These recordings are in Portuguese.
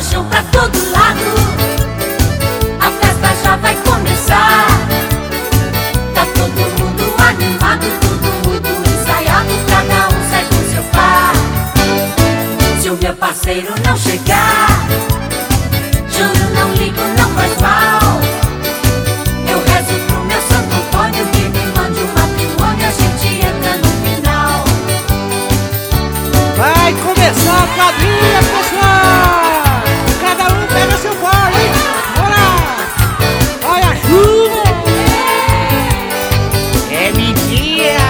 rojão pra todo lado, a festa já vai começar. Tá todo mundo animado, todo mundo ensaiado, cada um sai com seu par. Se o meu parceiro não chegar, juro, não ligo, não faz mal. Eu rezo pro meu Santo Antônio que me mande um matrimônio, a gente entra no final. Vai começar a quadrilha, pessoal! Cada um pega seu bolo, hein? Bora! Olha a chuva! É mentira!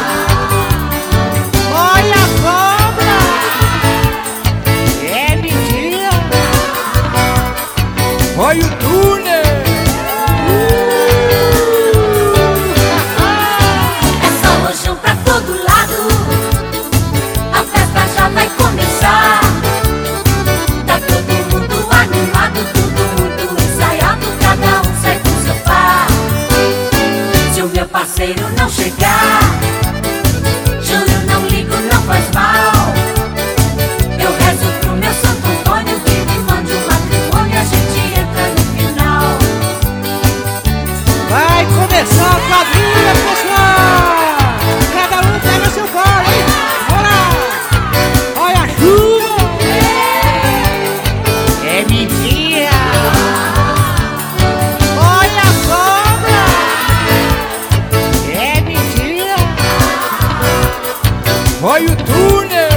Olha a cobra! É mentira! Olha o túnel! É só rojão pra todo lado, a festa já vai começar. Tá todo mundo animado, todo mundo ensaiado, cada um sai com seu par. Se o meu parceiro não chegar, juro, não ligo, não faz mal. Eu rezo pro meu Santo Antônio que me mande um matrimônio, a gente entra no final. Vai começar a quadrilha, pessoal! Cada um pega seu bolo, hein? Bora! Olha a chuva! É mentira! Olha a cobra! É mentira! Olha o túnel!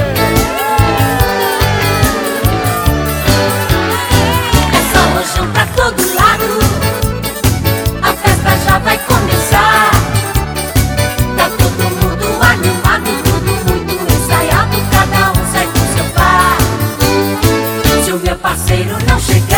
É só rojão pra todo lado, a festa já vai começar. Tá todo mundo animado, todo mundo ensaiado, cada um sai com seu par. Se o meu parceiro não chegar,